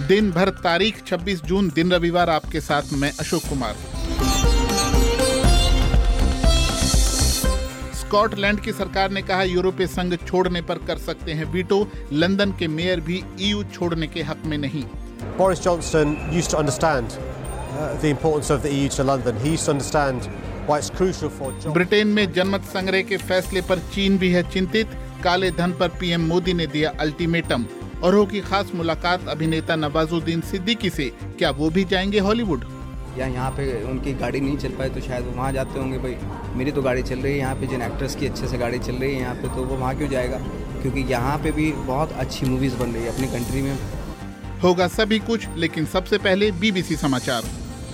दिन भर तारीख 26 जून दिन रविवार, आपके साथ मैं अशोक कुमार। स्कॉटलैंड की सरकार ने कहा यूरोपीय संघ छोड़ने पर कर सकते हैं वीटो। लंदन के मेयर भी ईयू छोड़ने के हक में नहीं। Boris Johnson used to understand the importance of the EU to London. He used to understand why it's crucial for Britain में जनमत संग्रह के फैसले पर चीन भी है चिंतित। काले धन पर पीएम मोदी ने दिया अल्टीमेटम। और हो की खास मुलाकात अभिनेता नवाजुद्दीन सिद्दीकी से। क्या वो भी जाएंगे हॉलीवुड? या यहाँ पे उनकी गाड़ी नहीं चल पाए तो शायद वो वहाँ जाते होंगे। भाई मेरी तो गाड़ी चल रही है यहाँ पे, जिन एक्टर्स की अच्छे से गाड़ी चल रही है यहाँ पे, तो वो वहाँ क्यों जाएगा? क्योंकि यहाँ पे भी बहुत अच्छी मूवीज बन रही है अपनी कंट्री में। होगा सभी कुछ, लेकिन सबसे पहले बीबीसी समाचार।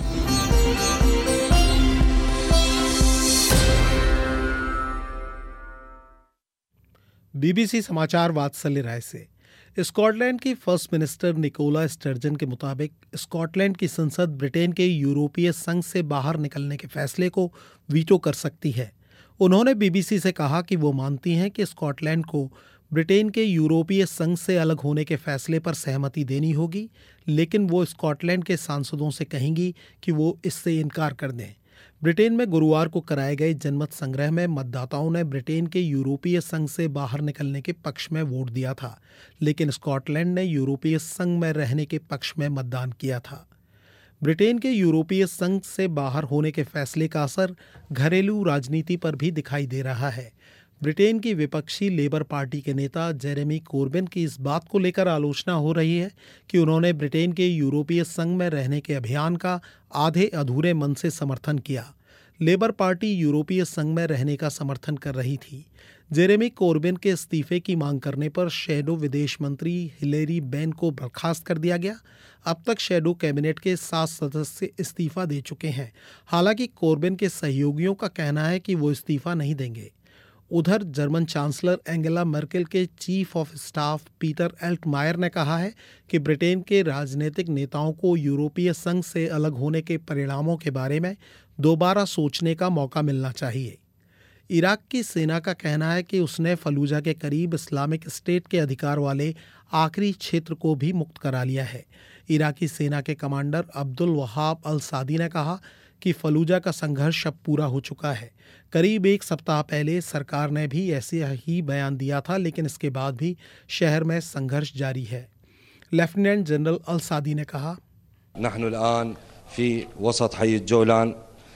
बीबीसी समाचार वात्सल्य राय से। स्कॉटलैंड की फर्स्ट मिनिस्टर निकोला स्टर्जन के मुताबिक स्कॉटलैंड की संसद ब्रिटेन के यूरोपीय संघ से बाहर निकलने के फैसले को वीटो कर सकती है। उन्होंने बीबीसी से कहा कि वो मानती हैं कि स्कॉटलैंड को ब्रिटेन के यूरोपीय संघ से अलग होने के फैसले पर सहमति देनी होगी, लेकिन वो स्कॉटलैंड के सांसदों से कहेंगी कि वो इससे इनकार कर दें। ब्रिटेन में गुरुवार को कराए गए जनमत संग्रह में मतदाताओं ने ब्रिटेन के यूरोपीय संघ से बाहर निकलने के पक्ष में वोट दिया था, लेकिन स्कॉटलैंड ने यूरोपीय संघ में रहने के पक्ष में मतदान किया था। ब्रिटेन के यूरोपीय संघ से बाहर होने के फैसले का असर घरेलू राजनीति पर भी दिखाई दे रहा है। ब्रिटेन की विपक्षी लेबर पार्टी के नेता जेरेमी कोर्बिन की इस बात को लेकर आलोचना हो रही है कि उन्होंने ब्रिटेन के यूरोपीय संघ में रहने के अभियान का आधे अधूरे मन से समर्थन किया। लेबर पार्टी यूरोपीय संघ में रहने का समर्थन कर रही थी। जेरेमी कोर्बिन के इस्तीफे की मांग करने पर शैडो विदेश मंत्री हिलेरी बेन को बर्खास्त कर दिया गया। अब तक शैडो कैबिनेट के 7 सदस्य इस्तीफा दे चुके हैं। हालांकि कोर्बिन के सहयोगियों का कहना है कि वो इस्तीफा नहीं देंगे। उधर जर्मन चांसलर एंगेला मर्केल के chief of staff Peter Altmaier ने कहा है कि ब्रिटेन के राजनीतिक नेताओं को यूरोपीय संघ से अलग होने के परिणामों के बारे में दोबारा सोचने का मौका मिलना चाहिए। इराक की सेना का कहना है कि उसने फलूजा के करीब इस्लामिक स्टेट के अधिकार वाले आखिरी क्षेत्र को भी मुक्त करा लिया है। इराकी सेना के कमांडर अब्दुल वहाब अल सादी ने कहा कि फलूजा का संघर्ष अब पूरा हो चुका है। करीब 1 सप्ताह पहले सरकार ने भी ऐसे ही बयान दिया था, लेकिन इसके बाद भी शहर में संघर्ष जारी है। लेफ्टिनेंट जनरल अल सादी ने कहा, नहनु الآن في वसत हई जोलान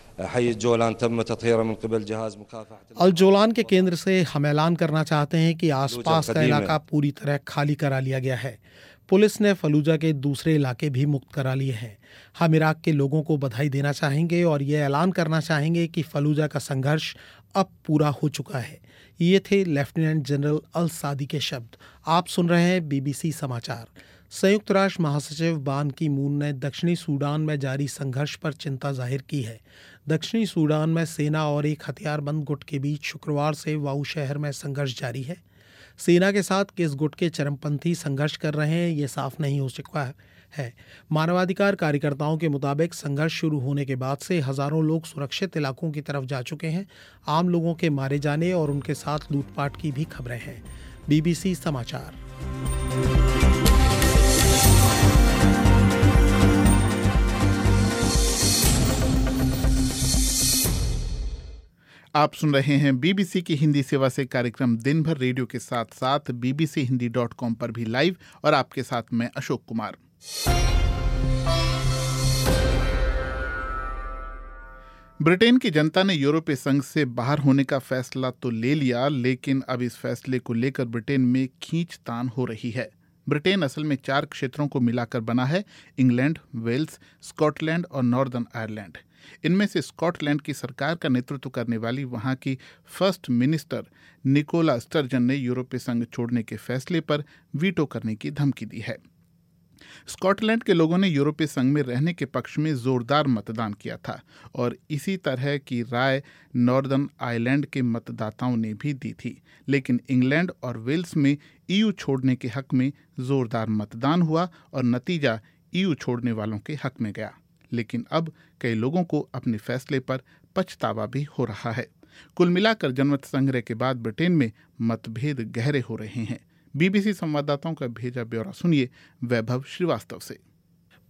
तम तطهيره من قبل जहाज मुकाफात अल जोलान के केंद्र से हम ऐलान करना चाहते हैं कि आसपास का इलाका पूरी तरह खाली करा लिया गया है। पुलिस ने फलूजा के दूसरे इलाके भी मुक्त करा लिए हैं। हम इराक के लोगों को बधाई देना चाहेंगे और ये ऐलान करना चाहेंगे कि फलूजा का संघर्ष अब पूरा हो चुका है। ये थे लेफ्टिनेंट जनरल अल सादी के शब्द। आप सुन रहे हैं बीबीसी समाचार। संयुक्त राष्ट्र महासचिव बान की मून ने दक्षिणी सूडान में जारी संघर्ष पर चिंता जाहिर की है। दक्षिणी सूडान में सेना और एक हथियारबंद गुट के बीच शुक्रवार से वाऊ शहर में संघर्ष जारी है। सेना के साथ किस गुट के चरमपंथी संघर्ष कर रहे हैं ये साफ नहीं हो चुका है। मानवाधिकार कार्यकर्ताओं के मुताबिक संघर्ष शुरू होने के बाद से हजारों लोग सुरक्षित इलाकों की तरफ जा चुके हैं। आम लोगों के मारे जाने और उनके साथ लूटपाट की भी खबरें हैं। बीबीसी समाचार। आप सुन रहे हैं बीबीसी की हिंदी सेवा से कार्यक्रम दिन भर रेडियो के साथ साथ bbchohindi.com पर भी लाइव, और आपके साथ मैं अशोक कुमार। ब्रिटेन की जनता ने यूरोपीय संघ से बाहर होने का फैसला तो ले लिया, लेकिन अब इस फैसले को लेकर ब्रिटेन में खींचतान हो रही है। ब्रिटेन असल में 4 क्षेत्रों को मिलाकर बना है: इंग्लैंड, वेल्स, स्कॉटलैंड और नॉर्दर्न आयरलैंड। इनमें से स्कॉटलैंड की सरकार का नेतृत्व करने वाली वहां की फर्स्ट मिनिस्टर निकोला स्टर्जन ने यूरोपीय संघ छोड़ने के फैसले पर वीटो करने की धमकी दी है। स्कॉटलैंड के लोगों ने यूरोपीय संघ में रहने के पक्ष में जोरदार मतदान किया था, और इसी तरह की राय नॉर्दर्न आयरलैंड के मतदाताओं ने भी दी थी। लेकिन इंग्लैंड और वेल्स में ईयू छोड़ने के हक में जोरदार मतदान हुआ और नतीजा ईयू छोड़ने वालों के हक में गया। लेकिन अब कई लोगों को अपने फैसले पर पछतावा भी हो रहा है। कुल मिलाकर जनमत संग्रह के बाद ब्रिटेन में मतभेद गहरे हो रहे हैं। बीबीसी संवाददाताओं का भेजा ब्यौरा सुनिए वैभव श्रीवास्तव से।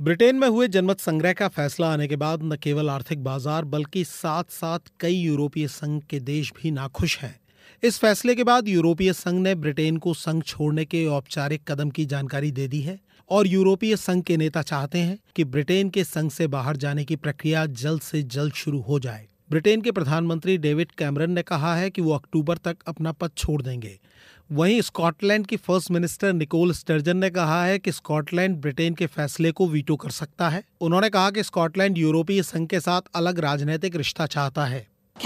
ब्रिटेन में हुए जनमत संग्रह का फैसला आने के बाद न केवल आर्थिक बाजार बल्कि साथ साथ कई यूरोपीय संघ के देश भी नाखुश हैं। इस फैसले के बाद यूरोपीय संघ ने ब्रिटेन को संघ छोड़ने के औपचारिक कदम की जानकारी दे दी है और यूरोपीय संघ के नेता चाहते हैं कि ब्रिटेन के संघ से बाहर जाने की प्रक्रिया जल्द से जल्द शुरू हो जाए। ब्रिटेन के प्रधानमंत्री डेविड कैमरन ने कहा है कि वो अक्टूबर तक अपना पद छोड़ देंगे। वहीं स्कॉटलैंड की फर्स्ट मिनिस्टर निकोल स्टर्जन ने कहा है कि स्कॉटलैंड ब्रिटेन के फैसले को वीटो कर सकता है। उन्होंने कहा कि स्कॉटलैंड यूरोपीय संघ के साथ अलग राजनीतिक रिश्ता चाहता है।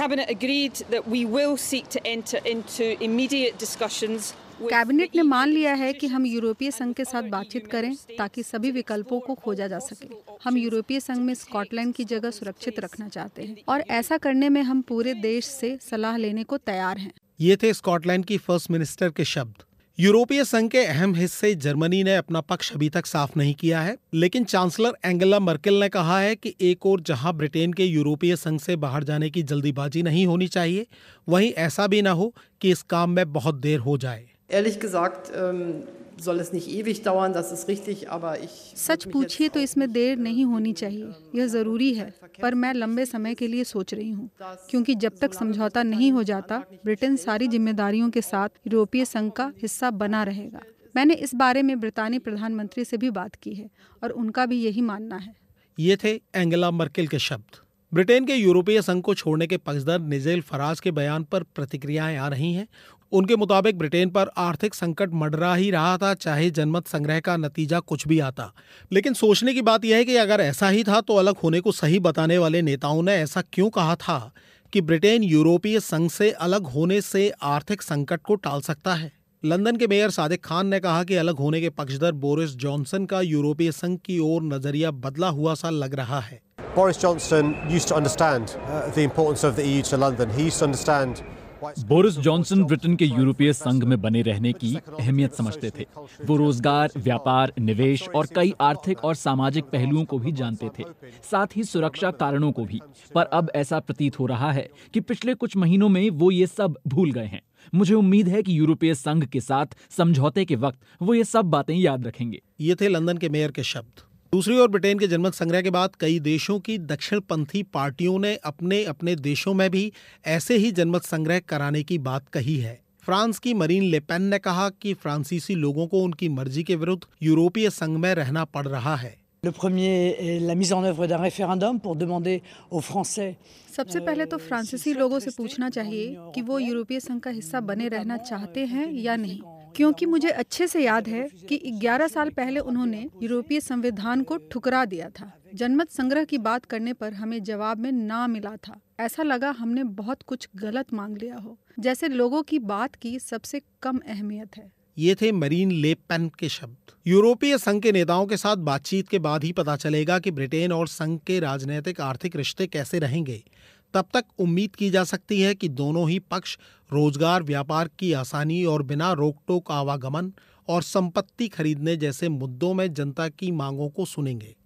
कैबिनेट ने मान लिया है कि हम यूरोपीय संघ के साथ बातचीत करें ताकि सभी विकल्पों को खोजा जा सके। हम यूरोपीय संघ में स्कॉटलैंड की जगह सुरक्षित रखना चाहते हैं और ऐसा करने में हम पूरे देश से सलाह लेने को तैयार हैं। ये थे स्कॉटलैंड की फर्स्ट मिनिस्टर के शब्द। यूरोपीय संघ के अहम हिस्से जर्मनी ने अपना पक्ष अभी तक साफ नहीं किया है, लेकिन चांसलर एंगेला मर्केल ने कहा है कि एक और जहां ब्रिटेन के यूरोपीय संघ से बाहर जाने की जल्दीबाजी नहीं होनी चाहिए, वहीं ऐसा भी न हो कि इस काम में बहुत देर हो जाए। Ehrlich gesagt soll es nicht ewig dauern, das ist richtig, aber ich सच पूछिए तो इसमें देर नहीं होनी चाहिए, यह जरूरी है, पर मैं लंबे समय के लिए सोच रही हूँ, क्योंकि जब तक समझौता नहीं हो जाता ब्रिटेन सारी जिम्मेदारियों के साथ यूरोपीय संघ का हिस्सा बना रहेगा। मैंने इस बारे में ब्रितानी प्रधानमंत्री से भी बात की है और उनका भी यही मानना है। ये थे एंगेला मर्केल के शब्द। ब्रिटेन के यूरोपीय संघ को छोड़ने के पक्षधर निजेल फराज के बयान पर प्रतिक्रियाएं आ रही हैं। उनके मुताबिक ब्रिटेन पर आर्थिक संकट मंडरा ही रहा था, चाहे जनमत संग्रह का नतीजा कुछ भी आता। लेकिन सोचने की बात यह है कि अगर ऐसा ही था तो अलग होने को सही बताने वाले नेताओं ने ऐसा क्यों कहा था कि ब्रिटेन यूरोपीय संघ से अलग होने से आर्थिक संकट को टाल सकता है। लंदन के मेयर सादिक खान ने कहा कि अलग होने के पक्षधर बोरिस जॉनसन का यूरोपीय संघ की ओर नजरिया बदला हुआ सा लग रहा है। Boris Johnson used to understand the importance of the EU to London. He used to understand Boris Johnson Britain के यूरोपीय संघ में बने रहने की अहमियत समझते थे। वो रोजगार, व्यापार, निवेश और कई आर्थिक और सामाजिक पहलुओं को भी जानते थे, साथ ही सुरक्षा कारणों को भी। पर अब ऐसा प्रतीत हो रहा है कि पिछले कुछ महीनों में वो ये सब भूल गए हैं। मुझे उम्मीद है कि यूरोपीय संघ के साथ समझौते के वक्त वो ये सब बातें याद रखेंगे। ये थे लंदन के मेयर के शब्द। दूसरी ओर ब्रिटेन के जनमत संग्रह के बाद कई देशों की दक्षिणपंथी पार्टियों ने अपने अपने देशों में भी ऐसे ही जनमत संग्रह कराने की बात कही है। फ्रांस की मरीन ले पेन ने कहा कि फ्रांसीसी लोगों को उनकी मर्जी के विरुद्ध यूरोपीय संघ में रहना पड़ रहा है। Le premier est la mise en œuvre d'un référendum pour demander aux Français। सबसे पहले तो फ्रांसीसी लोगों से पूछना चाहिए कि वो यूरोपीय संघ का हिस्सा बने रहना चाहते हैं या नहीं, क्योंकि मुझे अच्छे से याद है कि 11 साल पहले उन्होंने यूरोपीय संविधान को ठुकरा दिया था। जनमत संग्रह की बात करने पर हमें जवाब में ना मिला था। ऐसा लगा हमने बहुत कुछ गलत मांग लिया हो, जैसे लोगों की बात की सबसे कम अहमियत है। ये थे मरीन ले पेन के शब्द। यूरोपीय संघ के नेताओं के साथ बातचीत के बाद ही पता चलेगा कि ब्रिटेन और संघ के राजनीतिक आर्थिक रिश्ते कैसे रहेंगे। तब तक उम्मीद की जा सकती है कि दोनों ही पक्ष रोजगार, व्यापार की आसानी और बिना रोक टोक आवागमन और संपत्ति खरीदने जैसे मुद्दों में जनता की मांगों को सुनेंगे।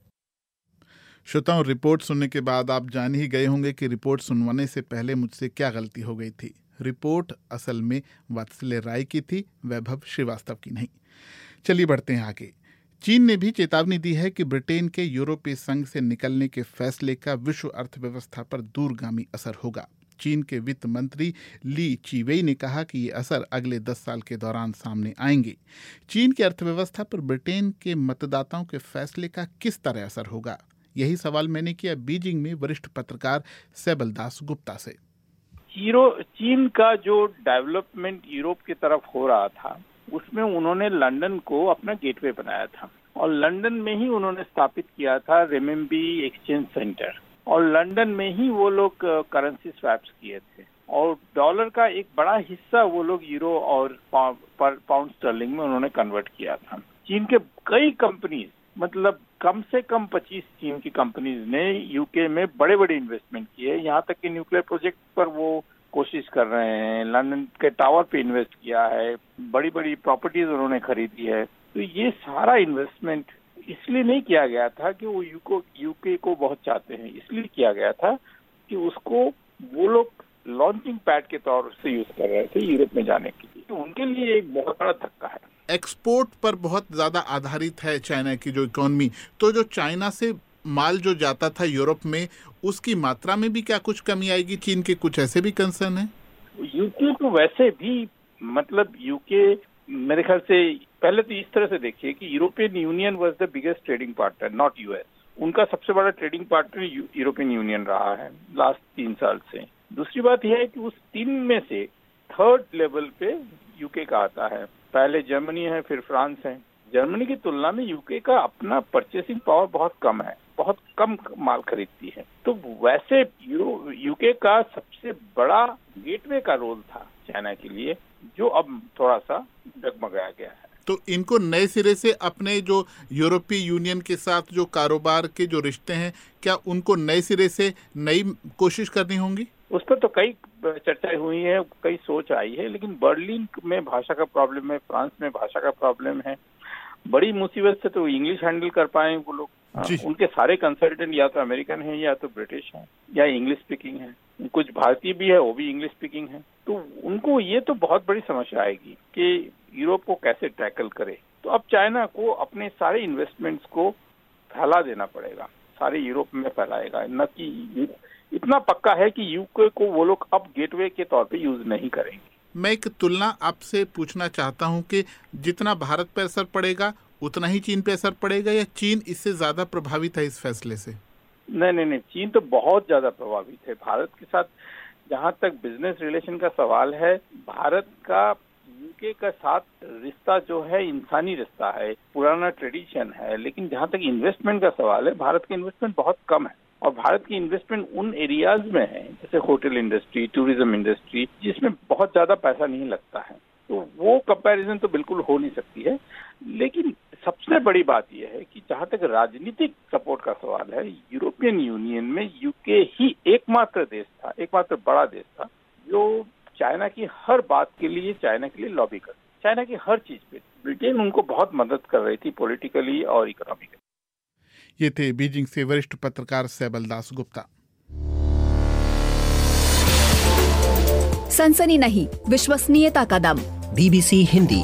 श्रोताओं, रिपोर्ट सुनने के बाद आप जान ही गए होंगे कि रिपोर्ट सुनवाने से पहले मुझसे क्या गलती हो गई थी। रिपोर्ट असल में वात्सल्य राय की थी, वैभव श्रीवास्तव की नहीं। चलिए बढ़ते हैं आगे। चीन ने भी चेतावनी दी है कि ब्रिटेन के यूरोपीय संघ से निकलने के फैसले का विश्व अर्थव्यवस्था पर दूरगामी असर होगा। चीन के वित्त मंत्री ली चीवेई ने कहा कि ये असर अगले 10 साल के दौरान सामने आएंगे। चीन की अर्थव्यवस्था पर ब्रिटेन के मतदाताओं के फैसले का किस तरह असर होगा, यही सवाल मैंने किया बीजिंग में वरिष्ठ पत्रकार सैबल दास गुप्ता से। चीन का जो डेवलपमेंट यूरोप की तरफ हो रहा था, उसमें उन्होंने लंदन को अपना गेटवे बनाया था और लंदन में ही उन्होंने स्थापित किया था रेमिनबी एक्सचेंज सेंटर और लंदन में ही वो लोग करेंसी स्वैप्स किए थे और डॉलर का एक बड़ा हिस्सा वो लोग यूरो और पाउंड स्टर्लिंग में उन्होंने कन्वर्ट किया था। चीन के कई कंपनीज, मतलब कम से कम 25 चीन की कंपनीज ने यूके में बड़े बड़े इन्वेस्टमेंट किए। यहाँ तक कि न्यूक्लियर प्रोजेक्ट पर वो कोशिश कर रहे हैं, लंदन के टावर पे इन्वेस्ट किया है, बड़ी बड़ी प्रॉपर्टीज उन्होंने खरीदी है। तो ये सारा इन्वेस्टमेंट इसलिए नहीं किया गया था कि वो यूके को बहुत चाहते हैं, इसलिए किया गया था कि उसको वो लोग लॉन्चिंग पैड के तौर से यूज कर रहे थे यूरोप में जाने के लिए। तो उनके लिए एक बहुत बड़ा धक्का है। एक्सपोर्ट पर बहुत ज़्यादा आधारित है चाइना की जो इकोनॉमी, तो जो चाइना से माल जो जाता था यूरोप में, उसकी मात्रा में भी क्या कुछ कमी आएगी? चीन के कुछ ऐसे भी कंसर्न है? यूके तो वैसे भी, मतलब यूके मेरे ख्याल से, पहले तो इस तरह से देखिए कि European Union was the biggest trading partner, not US. उनका सबसे बड़ा ट्रेडिंग पार्टनर यूरोपियन यूनियन रहा है लास्ट 3 साल से। दूसरी बात यह है कि उस 3 में से 3rd लेवल पे यूके का आता है। पहले जर्मनी है, फिर फ्रांस है। जर्मनी की तुलना में यूके का अपना परचेसिंग पावर बहुत कम है, बहुत कम माल खरीदती है। तो वैसे यूके का सबसे बड़ा गेटवे का रोल था चाइना के लिए, जो अब थोड़ा सा डगमगाया गया है। तो इनको नए सिरे से अपने जो यूरोपीय यूनियन के साथ जो कारोबार के जो रिश्ते हैं, क्या उनको नए सिरे से नई कोशिश करनी होंगी? उस पर तो कई चर्चाएं हुई है, कई सोच आई है, लेकिन बर्लिन में भाषा का प्रॉब्लम है, फ्रांस में भाषा का प्रॉब्लम है। बड़ी मुसीबत से तो इंग्लिश हैंडल कर पाए वो लोग। उनके सारे कंसल्टेंट या तो अमेरिकन हैं, या तो ब्रिटिश हैं, या इंग्लिश स्पीकिंग है। कुछ भारतीय भी है, वो भी इंग्लिश स्पीकिंग है। तो उनको ये तो बहुत बड़ी समस्या आएगी कि यूरोप को कैसे टैकल करे। तो अब चाइना को अपने सारे इन्वेस्टमेंट्स को फैला देना पड़ेगा, सारे यूरोप में फैलाएगा। न कि इतना पक्का है कि यूके को वो लोग अब गेटवे के तौर पे यूज नहीं करेंगे। मैं एक तुलना आपसे पूछना चाहता हूं कि जितना भारत पर असर पड़ेगा उतना ही चीन पे असर पड़ेगा, या चीन इससे ज्यादा प्रभावित है इस फैसले से? नहीं, चीन तो बहुत ज्यादा प्रभावित है भारत के साथ। जहां तक बिजनेस रिलेशन का सवाल है, भारत का यूके के साथ रिश्ता जो है इंसानी रिश्ता है, पुराना ट्रेडिशन है। लेकिन जहां तक इन्वेस्टमेंट का सवाल है, भारत की इन्वेस्टमेंट बहुत कम है। और भारत की इन्वेस्टमेंट उन एरियाज में है, जैसे होटल इंडस्ट्री, टूरिज्म इंडस्ट्री, जिसमें बहुत ज्यादा पैसा नहीं लगता है। तो वो कंपैरिजन तो बिल्कुल हो नहीं सकती है। लेकिन सबसे बड़ी बात यह है कि जहां तक राजनीतिक सपोर्ट का सवाल है, यूरोपियन यूनियन में यूके ही एकमात्र देश था, एकमात्र बड़ा देश था जो चाइना की हर बात के लिए, चाइना के लिए लॉबी कर, चाइना की हर चीज पे ब्रिटेन उनको बहुत मदद कर रही थी, पॉलिटिकली और इकोनॉमिकली। ये थे बीजिंग से वरिष्ठ पत्रकार सैबल दास गुप्ता। सनसनी नहीं, विश्वसनीयता का दम। BBC हिंदी।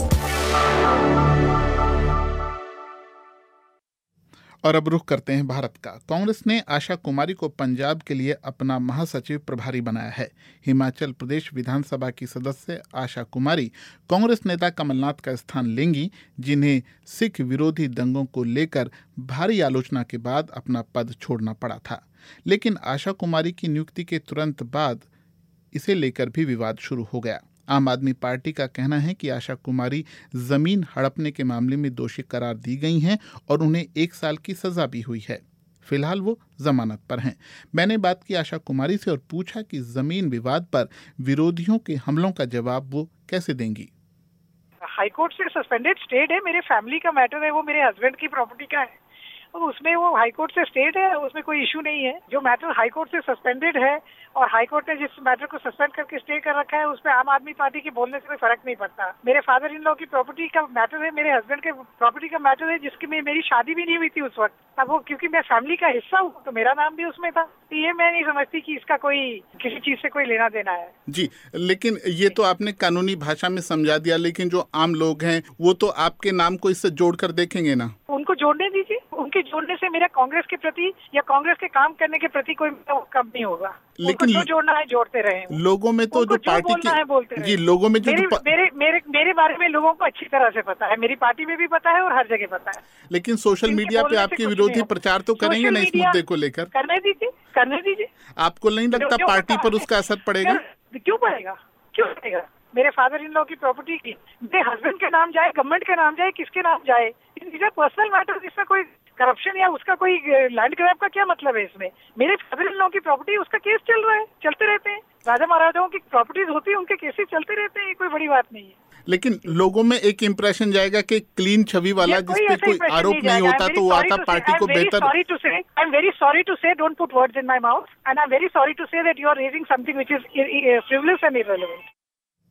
और अब रुख करते हैं भारत का। कांग्रेस ने आशा कुमारी को पंजाब के लिए अपना महासचिव प्रभारी बनाया है। हिमाचल प्रदेश विधानसभा की सदस्य आशा कुमारी कांग्रेस नेता कमलनाथ का स्थान लेंगी, जिन्हें सिख विरोधी दंगों को लेकर भारी आलोचना के बाद अपना पद छोड़ना पड़ा था। लेकिन आशा कुमारी की नियुक्ति के तुरंत बाद इसे लेकर भी विवाद शुरू हो गया। आम आदमी पार्टी का कहना है कि आशा कुमारी जमीन हड़पने के मामले में दोषी करार दी गई हैं और उन्हें 1 साल की सजा भी हुई है। फिलहाल वो जमानत पर हैं। मैंने बात की आशा कुमारी से और पूछा कि जमीन विवाद पर विरोधियों के हमलों का जवाब वो कैसे देंगी। हाईकोर्ट से सस्पेंडेड स्टेट है, मेरे फैमिली का मैटर है, वो मेरे हस्बैंड की प्रॉपर्टी का है, और उसमें वो हाईकोर्ट से स्टेट है, उसमें कोई इशू नहीं है। जो मैटर हाईकोर्ट से सस्पेंडेड है और हाईकोर्ट ने जिस मैटर को सस्पेंड करके स्टे कर रखा है, उसमें आम आदमी पार्टी के बोलने से कोई फर्क नहीं पड़ता। मेरे फादर इन लॉ की प्रॉपर्टी का मैटर है, मेरे हस्बैंड के प्रॉपर्टी का मैटर है, जिसकी मेरी शादी भी नहीं हुई थी उस वक्त। अब वो क्योंकि मैं फैमिली का हिस्सा हूँ तो मेरा नाम भी उसमें था। तो ये मैं नहीं समझती कि इसका कोई किसी चीज से कोई लेना देना है। जी, लेकिन ये तो आपने कानूनी भाषा में समझा दिया, लेकिन जो आम लोग हैं वो तो आपके नाम को इससे जोड़कर देखेंगे ना। उनको जोड़ने दीजिए, उनके जोड़ने से मेरा कांग्रेस के प्रति या कांग्रेस के काम करने के प्रति कोई कम नहीं होगा। लेकिन जो जोड़ना है जोड़ते रहे। लोगों में तो जो पार्टी की बोलते जी, लोगों में जो मेरे बारे में लोगों को अच्छी तरह से पता है, मेरी पार्टी में भी पता है और हर जगह पता है। लेकिन सोशल मीडिया पे आपके विरोधी प्रचार तो करेंगे ना इस मुद्दे को लेकर। करने दीजिए। आपको नहीं लगता पार्टी पर उसका असर पड़ेगा? क्यों पड़ेगा? मेरे फादर इन लॉ की प्रॉपर्टी की मेरे हस्बैंड के नाम जाए, गवर्नमेंट के नाम जाए, किसके नाम जाए, पर्सनल मैटर, इसमें कोई करप्शन या उसका कोई लैंड ग्रैब का क्या मतलब है इसमें? मेरे फादर इन लॉ की प्रॉपर्टी, उसका केस चल रहा है, चलते रहते हैं। राजा महाराजाओं की प्रॉपर्टीज होती है, उनके केसेस चलते रहते हैं, ये कोई बड़ी बात नहीं है। लेकिन लोगों में एक इम्प्रेशन जाएगा कि क्लीन छवि वाला, जिसपे कोई आरोप नहीं होता, तो वो आता पार्टी को बेहतर। I am very sorry to say, don't put words in my mouth, and I am very sorry to say that you are raising something which is frivolous and irrelevant.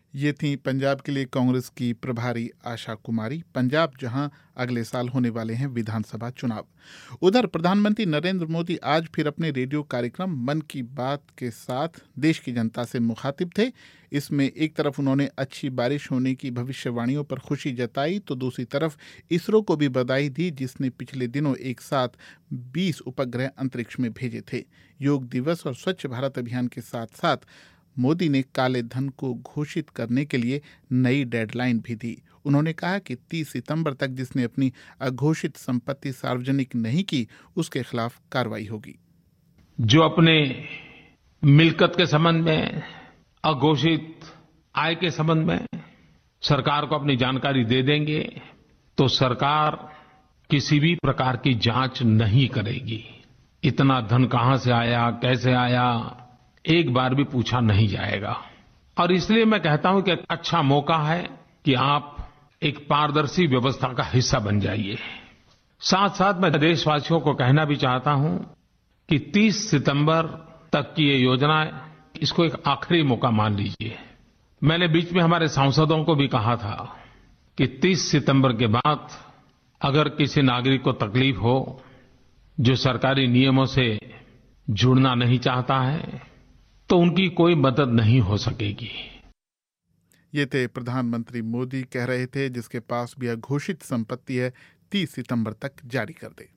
ये थी पंजाब के लिए कांग्रेस की प्रभारी आशा कुमारी, पंजाब जहां अगले साल होने वाले हैं विधानसभा चुनाव। उधर प्रधानमंत्री नरेंद्र मोदी आज फिर अपने रेडियो कार्यक्रम मन की बात के साथ देश की जनता से मुखातिब थे। इसमें एक तरफ उन्होंने अच्छी बारिश होने की भविष्यवाणियों पर खुशी जताई तो दूसरी तरफ इसरो को भी बधाई दी, जिसने पिछले दिनों एक साथ 20 उपग्रह अंतरिक्ष में भेजे थे। योग दिवस और स्वच्छ भारत अभियान के साथ साथ मोदी ने काले धन को घोषित करने के लिए नई डेडलाइन भी दी। उन्होंने कहा कि 30 सितंबर तक जिसने अपनी अघोषित संपत्ति सार्वजनिक नहीं की उसके खिलाफ कार्रवाई होगी। जो अपने मिल्कत के संबंध में, अघोषित आय के संबंध में सरकार को अपनी जानकारी दे देंगे तो सरकार किसी भी प्रकार की जांच नहीं करेगी। इतना धन कहां से आया, कैसे आया, एक बार भी पूछा नहीं जाएगा। और इसलिए मैं कहता हूं कि एक अच्छा मौका है कि आप एक पारदर्शी व्यवस्था का हिस्सा बन जाइए। साथ साथ मैं देशवासियों को कहना भी चाहता हूं कि 30 सितंबर तक की ये योजना, इसको एक आखिरी मौका मान लीजिए। मैंने बीच में हमारे सांसदों को भी कहा था कि 30 सितंबर के बाद अगर किसी नागरिक को तकलीफ हो, जो सरकारी नियमों से जुड़ना नहीं चाहता है, तो उनकी कोई मदद नहीं हो सकेगी। ये थे प्रधानमंत्री मोदी, कह रहे थे जिसके पास भी अघोषित संपत्ति है 30 सितंबर तक जारी कर दे।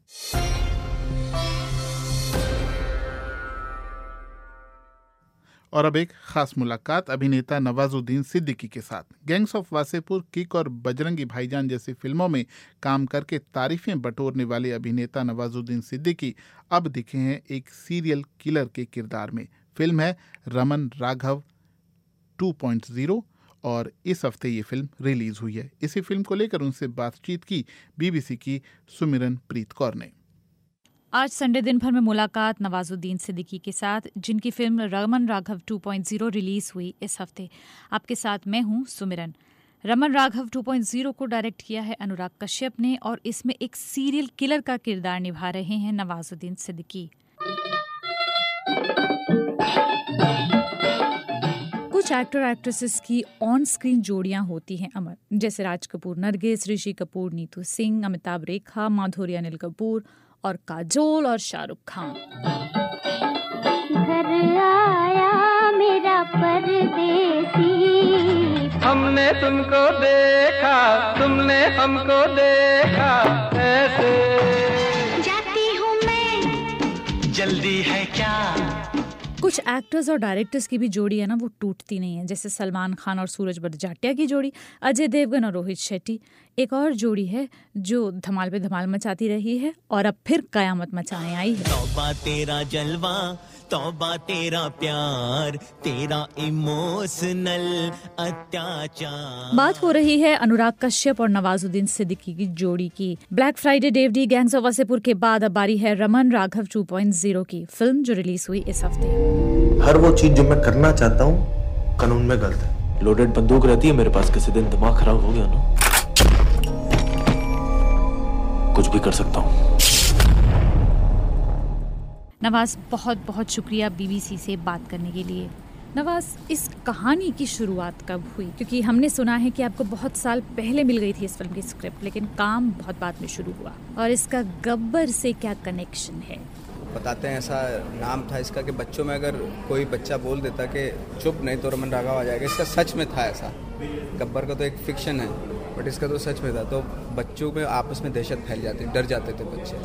और अब एक खास मुलाकात अभिनेता नवाजुद्दीन सिद्दीकी के साथ। गैंग्स ऑफ वासेपुर, किक और बजरंगी भाईजान जैसी फिल्मों में काम करके तारीफें बटोरने वाले अभिनेता नवाजुद्दीन सिद्दीकी अब दिखे हैं एक सीरियल किलर के किरदार में। फिल्म है रमन राघव 2.0 और इस हफ्ते ये फिल्म रिलीज हुई है। इसी फिल्म को लेकर उनसे बातचीत की बीबीसी की सुमिरन प्रीत कौर ने। आज संडे दिन भर में मुलाकात नवाजुद्दीन सिद्दीकी के साथ, जिनकी फिल्म रमन राघव 2.0 रिलीज हुई इस हफ्ते। आपके साथ मैं हूं सुमिरन। रमन राघव 2.0 को डायरेक्ट किया है अनुराग कश्यप ने और इसमें एक सीरियल किलर का किरदार निभा रहे हैं नवाजुद्दीन सिद्दीकी। कुछ एक्टर एक्ट्रेसेस की ऑन स्क्रीन जोड़ियां होती हैं अमर, जैसे राज कपूर नरगिस, ऋषि कपूर नीतू सिंह, अमिताभ रेखा, माधुरी अनिल कपूर और काजोल और शाहरुख खान। घर आया मेरा परदेसी, हमने तुमको देखा, तुमने हमको देखा, ऐसे जाती हूँ मैं, जल्दी है क्या। कुछ एक्टर्स और डायरेक्टर्स की भी जोड़ी है ना, वो टूटती नहीं है, जैसे सलमान खान और सूरज बड़जात्या की जोड़ी, अजय देवगन और रोहित शेट्टी। एक और जोड़ी है जो धमाल पे धमाल मचाती रही है और अब फिर कयामत मचाने आई है। तौबा तेरा जलवा, तौबा तेरा प्यार, तेरा इमोशनल अत्याचार। बात हो रही है अनुराग कश्यप और नवाजुद्दीन सिद्दीकी की जोड़ी की। Black Friday, Dev D, gangs of Wasseypur के बाद अब बारी है रमन राघव 2.0 की, फिल्म जो रिलीज हुई इस हफ्ते। हर वो चीज जो मैं करना चाहता हूँ कानून में गलत है। लोडेड बंदूक रहती है मेरे पास, किसी दिन दिमाग खराब हो गया ना, कुछ भी कर सकता हूँ। नवाज, बहुत बहुत शुक्रिया बीबीसी से बात करने के लिए। नवाज, इस कहानी की शुरुआत कब हुई? क्योंकि हमने सुना है कि आपको बहुत साल पहले मिल गई थी इस फिल्म की स्क्रिप्ट, लेकिन काम बहुत बाद में शुरू हुआ। और इसका गब्बर से क्या कनेक्शन है? बताते हैं ऐसा नाम था इसका कि बच्चों में अगर कोई बच्चा बोल देता कि चुप नहीं तो रमन राघव आ जाएगा, इसका सच में था ऐसा। गब्बर का तो एक फिक्शन है, बट इसका तो सच में था। तो बच्चों में आपस में दहशत फैल जाती, डर जाते थे बच्चे।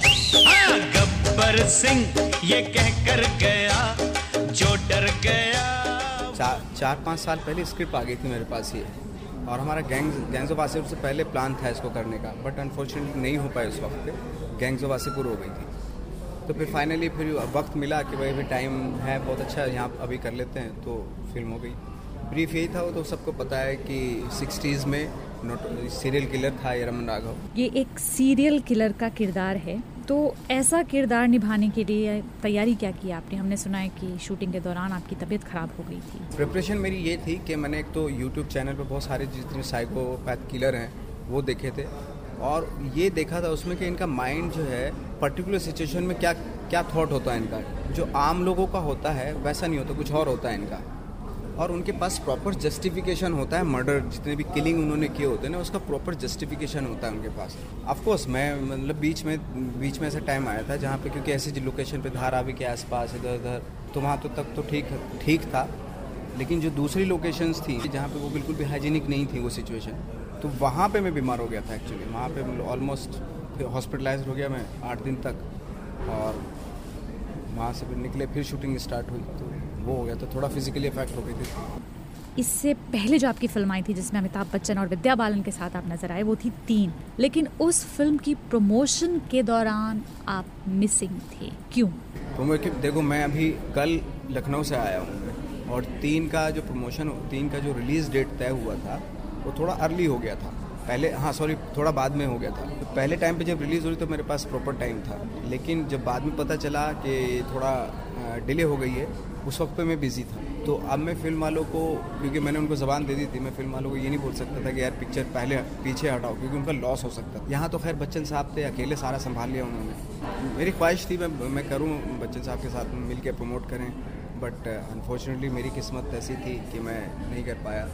गब्बर सिंह ये कह कर गया जो डर गया। 4-5 साल पहले स्क्रिप्ट आ गई थी मेरे पास ये, और हमारा गैंग्स ऑफ वासेपुर से पहले प्लान था इसको करने का, बट अनफॉर्चुनेटली नहीं हो पाया उस वक्त पे, गैंग्स ऑफ वासेपुर हो गई थी। तो फिर फाइनली फिर वक्त मिला कि भाई टाइम है बहुत अच्छा, यहाँ अभी कर लेते हैं, तो फिल्म हो गई। ब्रीफ यही था, वो तो सबको पता है कि 60s में सीरियल किलर था ये रमन राघव। ये एक सीरियल किलर का किरदार है, तो ऐसा किरदार निभाने के लिए तैयारी क्या की आपने? हमने सुना है कि शूटिंग के दौरान आपकी तबीयत खराब हो गई थी। प्रिपरेशन मेरी ये थी कि मैंने एक तो यूट्यूब चैनल पर बहुत सारे जितने साइकोपैथ किलर हैं वो देखे थे, और ये देखा था उसमें कि इनका माइंड जो है पर्टिकुलर सिचुएशन में क्या थॉट होता है इनका, जो आम लोगों का होता है वैसा नहीं होता, कुछ और होता है इनका। और उनके पास प्रॉपर जस्टिफिकेशन होता है। मर्डर जितने भी किलिंग उन्होंने किए होते हैं ना, उसका प्रॉपर जस्टिफिकेशन होता है उनके पास। ऑफ कोर्स मैं मतलब बीच में ऐसा टाइम आया था जहाँ पे, क्योंकि ऐसी लोकेशन पे धारावी के आसपास इधर उधर, तो वहाँ तो तक तो ठीक था, लेकिन जो दूसरी लोकेशंस थी जहाँ पे वो बिल्कुल भी हाइजीनिक नहीं थी वो सिचुएशन, तो वहाँ पे मैं बीमार हो गया था एक्चुअली। वहाँ पे ऑलमोस्ट हॉस्पिटलाइज हो गया मैं 8 दिन तक, और वहाँ से फिर निकले, फिर शूटिंग स्टार्ट हुई, तो वो हो गया, तो थोड़ा फिजिकली इफेक्ट हो गई थी। इससे पहले जो आपकी फिल्म आई थी जिसमें अमिताभ बच्चन और विद्या बालन के साथ आप नजर आए, वो थी 3, लेकिन उस फिल्म की प्रमोशन के दौरान आप मिसिंग थे, क्यों? देखो मैं अभी कल लखनऊ से आया हूँ, और 3 का जो प्रमोशन, 3 का जो रिलीज़ डेट तय हुआ था वो थोड़ा अर्ली हो गया था। पहले थोड़ा बाद में हो गया था। तो पहले टाइम पे जब रिलीज़ हुई तो मेरे पास प्रॉपर टाइम था, लेकिन जब बाद में पता चला कि थोड़ा डिले हो गई है, उस वक्त पे मैं बिज़ी था। तो अब मैं फिल्म वालों को, क्योंकि मैंने उनको ज़बान दे दी थी, मैं फिल्म वालों को ये नहीं बोल सकता था कि यार पिक्चर पीछे हटाओ, क्योंकि उनका लॉस हो सकता था। यहाँ तो खैर बच्चन साहब थे, अकेले सारा संभाल लिया उन्होंने। मेरी ख्वाहिश थी मैं करूँ, बच्चन साहब के साथ मिल के प्रमोट करें, बट अनफॉर्चुनेटली मेरी किस्मत ऐसी थी कि मैं नहीं कर पाया,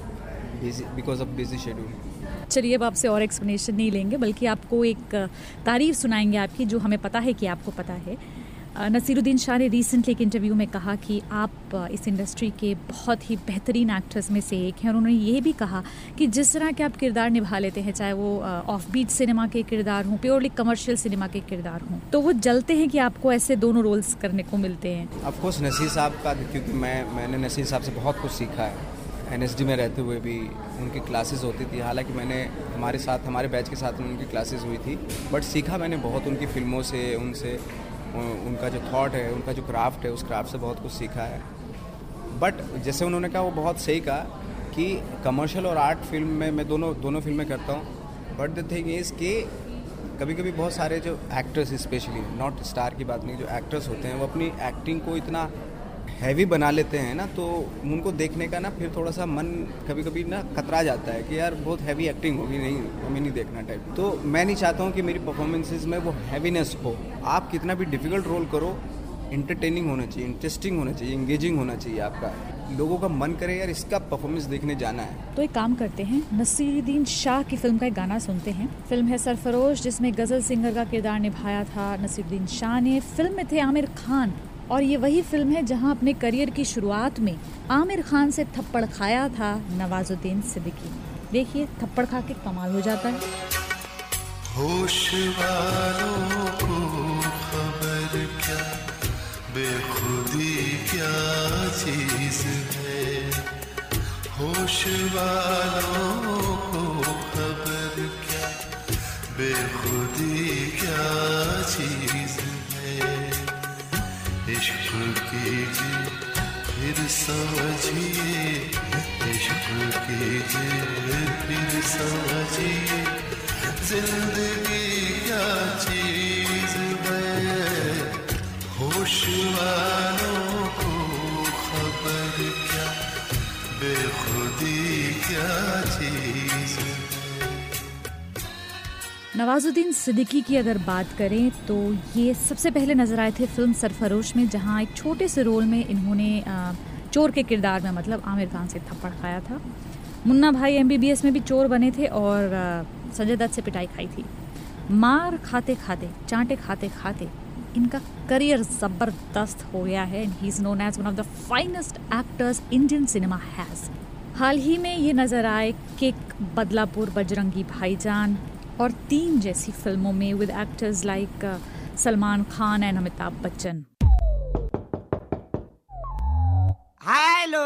बिकॉज ऑफ बिजी शेड्यूल। चलिए अब आपसे और एक्सप्लेनेशन नहीं लेंगे, बल्कि आपको एक तारीफ सुनाएंगे आपकी, जो हमें पता है कि आपको पता है। नसीरुद्दीन शाह ने रिसेंटली एक इंटरव्यू में कहा कि आप इस इंडस्ट्री के बहुत ही बेहतरीन एक्टर्स में से एक हैं, और उन्होंने ये भी कहा कि जिस तरह के आप किरदार निभा लेते हैं, चाहे वो ऑफ बीट सिनेमा के किरदार हों, प्योरली कमर्शियल सिनेमा के किरदार हों, तो वो जलते हैं कि आपको ऐसे दोनों रोल्स करने को मिलते हैं। ऑफ कोर्स नसीर साहब का, क्योंकि मैंने नसीर साहब से बहुत कुछ सीखा है। NSD में रहते हुए भी उनकी क्लासेस होती थी, हालांकि मैंने हमारे बैच के साथ में उनकी क्लासेस हुई थी, बट सीखा मैंने बहुत उनकी फिल्मों से, उनसे उनका जो थॉट है, उनका जो क्राफ्ट है, उस क्राफ्ट से बहुत कुछ सीखा है। बट जैसे उन्होंने कहा, वो बहुत सही कहा कि कमर्शियल और आर्ट फिल्म में मैं दोनों फिल्में करता हूँ, बट द थिंग इज़ कि कभी कभी बहुत सारे जो एक्टर्स, स्पेशली नॉट स्टार की बात नहीं, जो एक्टर्स होते हैं वो अपनी एक्टिंग को इतना हैवी बना लेते हैं ना, तो उनको देखने का ना फिर थोड़ा सा मन कभी कभी ना कतरा जाता है कि यार बहुत हैवी एक्टिंग होगी, नहीं हमें नहीं देखना टाइप। तो मैं नहीं चाहता हूँ कि मेरी परफॉर्मेंसेस में वो हैवीनेस हो। आप कितना भी डिफिकल्ट रोल करो, इंटरटेनिंग होना चाहिए, इंटरेस्टिंग होना चाहिए, इंगेजिंग होना चाहिए आपका, लोगों का मन करे यार इसका परफॉर्मेंस देखने जाना है। तो एक काम करते हैं, नसीरुद्दीन शाह की फिल्म का एक गाना सुनते हैं। फिल्म है सरफरोश, जिसमें गज़ल सिंगर का किरदार निभाया था नसीरुद्दीन शाह ने। फिल्म में थे आमिर खान, और ये वही फिल्म है जहां अपने करियर की शुरुआत में आमिर खान से थप्पड़ खाया था नवाजुद्दीन सिद्दीकी। देखिए, थप्पड़ खा के कमाल हो जाता है। होश वालों को खबर क्या, बेखुदी क्या चीज है, होश वालों को खबर क्या, बेखुदी क्या चीज है। इश्क कीजिए फिर समझिए, इश्क कीजिए फिर समझिए, जिंदगी क्या चीज है, होश वालों को खबर क्या, बेखुदी क्या चीज है। नवाजुद्दीन सिद्दीकी की अगर बात करें तो ये सबसे पहले नजर आए थे फिल्म सरफरोश में, जहां एक छोटे से रोल में इन्होंने चोर के किरदार में, मतलब आमिर खान से थप्पड़ खाया था। मुन्ना भाई MBBS में भी चोर बने थे और संजय दत्त से पिटाई खाई थी। मार खाते खाते, चांटे खाते खाते इनका करियर ज़बरदस्त हो गया है। He is known as one of the finest actors Indian cinema has. हाल ही में ये नज़र आए किक, बदलापुर, बजरंगी भाईजान और 3 जैसी फिल्मों में with actors like Salman Khan and Amitabh Bachchan. Hello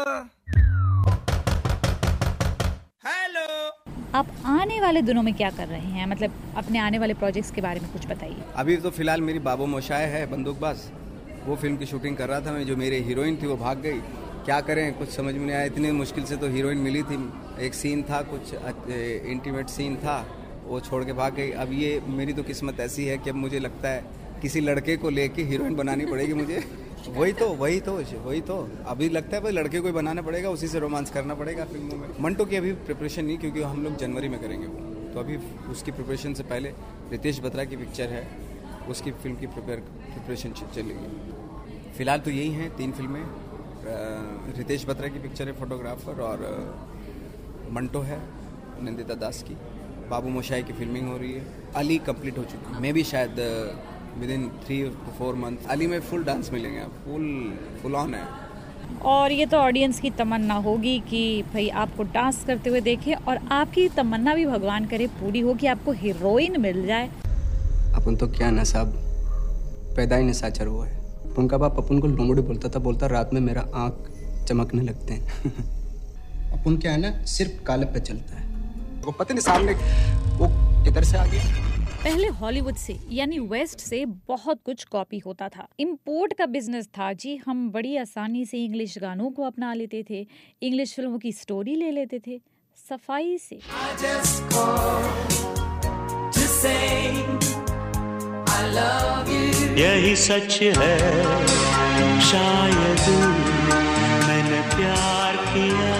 आप आने वाले दिनों में क्या कर रहे हैं, मतलब अपने आने वाले प्रोजेक्ट्स के बारे में कुछ बताइए। अभी तो फिलहाल मेरी बाबू मोशाय है बंदूकबाज, वो फिल्म की शूटिंग कर रहा था मैं। जो मेरी हीरोइन थी वो भाग गई, क्या करें कुछ समझ में नहीं आया, इतनी मुश्किल से तो हीरोइन मिली थी। एक सीन था, कुछ इंटीमेट सीन था, वो छोड़ के भाग गई। अब ये मेरी तो किस्मत ऐसी है कि अब मुझे लगता है किसी लड़के को लेके हीरोइन बनानी पड़ेगी मुझे। वही तो अभी लगता है भाई लड़के को ही बनाना पड़ेगा, उसी से रोमांस करना पड़ेगा फिल्मों में। मंटो की अभी प्रिपरेशन नहीं, क्योंकि हम लोग जनवरी में करेंगे वो, तो अभी उसकी प्रिपरेशन से पहले रितेश बत्रा की पिक्चर है, उसकी फिल्म की प्रिपरेशन चलेगी। फिलहाल तो यही हैं 3 फिल्में, रितेश बत्रा की पिक्चर है फोटोग्राफर, और मंटो है नंदिता दास की, बाबू मोशाई की फिल्मिंग हो रही है, अली कंप्लीट हो चुकी है, मैं भी शायद विद इन 3 to 4 months अली में फुल डांस मिलेंगे, फुल ऑन है। और ये तो ऑडियंस की तमन्ना होगी कि भाई आपको डांस करते हुए देखे, और आपकी तमन्ना भी भगवान करे पूरी हो कि आपको हीरोइन मिल जाए। अपन तो क्या ना साहब, पैदा ही निशाचर हुआ है। अपन का बाप अपन को लोमड़ी बोलता रात में मेरा आँख चमकने लगते हैं। अपन क्या है ना, सिर्फ काले पे चलता है, वो पता नहीं सामने वो किधर से आ गया। पहले हॉलीवुड से यानी वेस्ट से बहुत कुछ कॉपी होता था, इंपोर्ट का बिजनेस था जी। हम बड़ी आसानी से इंग्लिश गानों को अपना लेते थे, इंग्लिश फिल्मों की स्टोरी ले लेते थे सफाई से। यही सच है, शायद मैंने प्यार किया।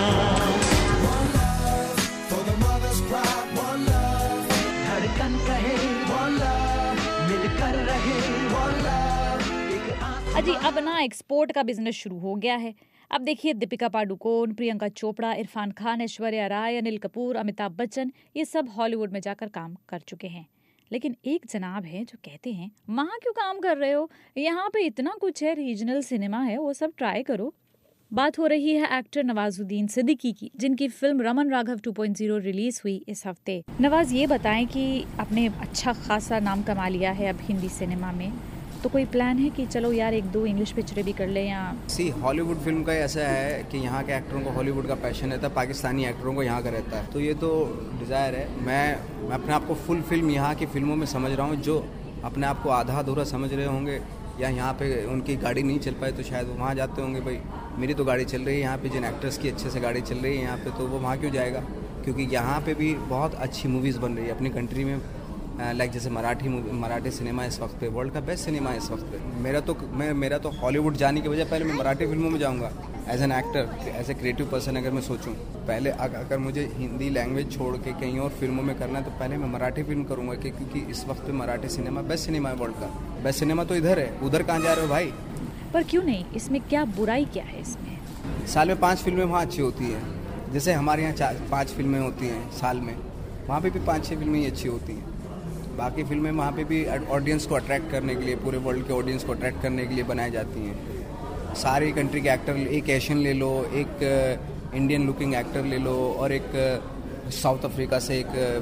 अजी अब ना एक्सपोर्ट का बिजनेस शुरू हो गया है। अब देखिए दीपिका पाडुकोन, प्रियंका चोपड़ा, इरफान खान, ऐश्वर्या राय, अनिल कपूर, अमिताभ बच्चन, ये सब हॉलीवुड में जाकर काम कर चुके हैं। लेकिन एक जनाब है जो कहते हैं वहाँ क्यों काम कर रहे हो, यहाँ पे इतना कुछ है, रीजनल सिनेमा है, वो सब ट्राई करो। बात हो रही है एक्टर नवाजुद्दीन सिद्दीकी की, जिनकी फिल्म रमन राघव 2.0 रिलीज हुई इस हफ्ते। नवाज ये बताएं कि आपने अच्छा खासा नाम कमा लिया है अब हिंदी सिनेमा में, तो कोई प्लान है कि चलो यार 1-2 इंग्लिश पिक्चरें भी कर ले? या हॉलीवुड फिल्म का ऐसा है कि यहाँ के एक्टरों को हॉलीवुड का पैशन रहता है, पाकिस्तानी एक्टरों को यहाँ का रहता है, तो ये तो डिज़ायर है। मैं अपने आप को फुल फिल्म यहाँ की फिल्मों में समझ रहा हूँ। जो अपने आप को आधा अधूरा समझ रहे होंगे या यहाँ पे उनकी गाड़ी नहीं चल पाए तो शायद वो वहाँ जाते होंगे, भाई मेरी तो गाड़ी चल रही है यहाँ पे, जिन एक्टर्स की अच्छे से गाड़ी चल रही है यहाँ पे, तो वो वहाँ क्यों जाएगा? क्योंकि यहाँ पे भी बहुत अच्छी मूवीज़ बन रही है अपनी कंट्री में। लाइक जैसे मराठी सिनेमा इस वक्त पे वर्ल्ड का बेस्ट सिनेमा है इस वक्त पे। मेरा तो हॉलीवुड जाने की वजह पहले मैं मराठी फिल्मों में जाऊंगा as an actor, as a creative person. अगर मैं सोचूं पहले अगर मुझे हिंदी लैंग्वेज छोड़ के कहीं और फिल्मों में करना है तो पहले मैं मराठी फिल्म करूंगा, क्योंकि इस वक्त पे मराठी सिनेमा बेस्ट सिनेमा है वर्ल्ड का। बेस्ट सिनेमा तो इधर है, उधर कहाँ जा रहे हो भाई? पर क्यों नहीं, इसमें क्या बुराई क्या है? इसमें साल में 5 फिल्में वहाँ अच्छी होती है, जैसे हमारे यहाँ 5 फिल्में होती हैं साल में, वहाँ पे भी 5-6 फिल्में ही अच्छी होती हैं। बाकी फिल्में वहाँ पे भी ऑडियंस को अट्रैक्ट करने के लिए, पूरे वर्ल्ड के ऑडियंस को अट्रैक्ट करने के लिए बनाई जाती हैं। सारी कंट्री के एक्टर, एक एशियन ले लो, एक इंडियन लुकिंग एक्टर ले लो, और एक साउथ अफ्रीका से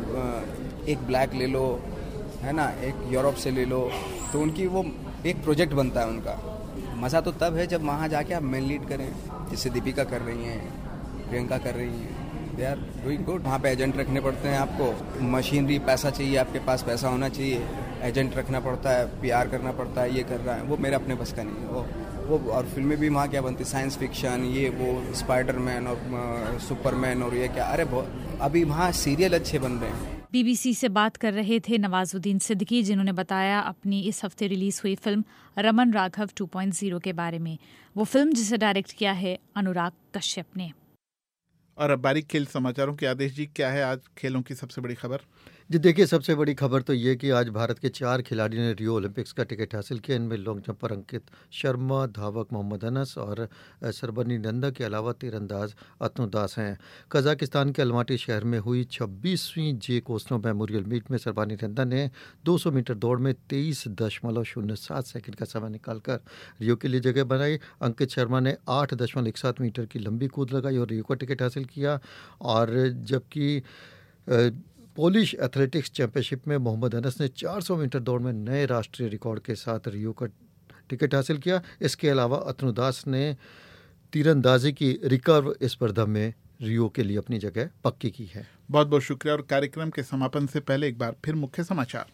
एक ब्लैक ले लो, है ना, एक यूरोप से ले लो, तो उनकी वो एक प्रोजेक्ट बनता है उनका। मज़ा तो तब है जब वहाँ जाके आप मेन लीड करें, जैसे दीपिका कर रही हैं, प्रियंका कर रही हैं, दे आर डूइंग गुड। वहाँ पे एजेंट रखने पड़ते हैं आपको, मशीनरी, पैसा चाहिए, आपके पास पैसा होना चाहिए, एजेंट रखना पड़ता है, PR करना पड़ता है, ये कर रहा है, वो मेरा अपने बस का नहीं है वो। और फिल्में भी वहाँ क्या बनती, साइंस फिक्शन, ये वो स्पाइडरमैन और सुपरमैन और ये क्या, अरे अभी वहाँ सीरियल अच्छे बन रहे हैं। BBC से बात कर रहे थे नवाजुद्दीन सिद्दीकी, जिन्होंने बताया अपनी इस हफ्ते रिलीज हुई फिल्म रमन राघव 2.0 के बारे में। वो फिल्म जिसे डायरेक्ट किया है अनुराग कश्यप ने। और अब बारीक खेल समाचारों के आदेश जी, क्या है आज खेलों की सबसे बड़ी खबर? जी देखिए, सबसे बड़ी खबर तो ये कि आज भारत के 4 खिलाड़ियों ने रियो ओलंपिक्स का टिकट हासिल किया। इनमें लॉन्ग जंपर अंकित शर्मा, धावक मोहम्मद अनस और सरबनी नंदा के अलावा तीरंदाज अतनु दास हैं। कजाकिस्तान के अलमाटी शहर में हुई 26वीं जे कोस्नो मेमोरियल मीट में सरबनी नंदा ने 200 मीटर दौड़ में 23.07 सेकंड का समय निकालकर रियो के लिए जगह बनाई। अंकित शर्मा ने 8.17 मीटर की लंबी कूद लगाई और रियो का टिकट हासिल किया। और जबकि पोलिश एथलेटिक्स चैंपियनशिप में मोहम्मद अनस ने 400 मीटर दौड़ में नए राष्ट्रीय रिकॉर्ड के साथ रियो का टिकट हासिल किया। इसके अलावा अतनु दास ने तीरंदाजी की रिकर्व स्पर्धा में रियो के लिए अपनी जगह पक्की की है। बहुत बहुत शुक्रिया। और कार्यक्रम के समापन से पहले एक बार फिर मुख्य समाचार।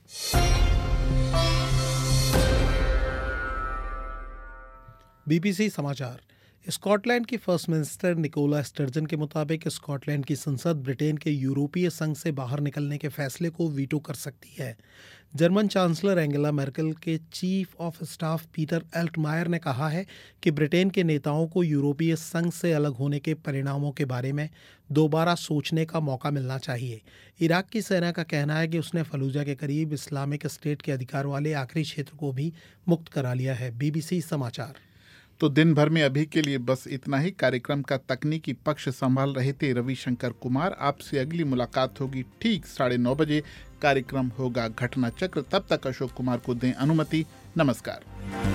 BBC समाचार। स्कॉटलैंड की फर्स्ट मिनिस्टर निकोला स्टर्जन के मुताबिक स्कॉटलैंड की संसद ब्रिटेन के यूरोपीय संघ से बाहर निकलने के फैसले को वीटो कर सकती है। जर्मन चांसलर एंगेला मेर्केल के chief of staff Peter Altmaier ने कहा है कि ब्रिटेन के नेताओं को यूरोपीय संघ से अलग होने के परिणामों के बारे में दोबारा सोचने का मौका मिलना चाहिए। इराक की सेना का कहना है कि उसने फलूजा के करीब इस्लामिक स्टेट के अधिकार वाले आखिरी क्षेत्र को भी मुक्त करा लिया है। BBC समाचार। तो दिन भर में अभी के लिए बस इतना ही। कार्यक्रम का तकनीकी पक्ष संभाल रहे थे रविशंकर कुमार। आपसे अगली मुलाकात होगी ठीक 9:30 बजे। कार्यक्रम होगा घटना चक्र। तब तक अशोक कुमार को दें अनुमति। नमस्कार।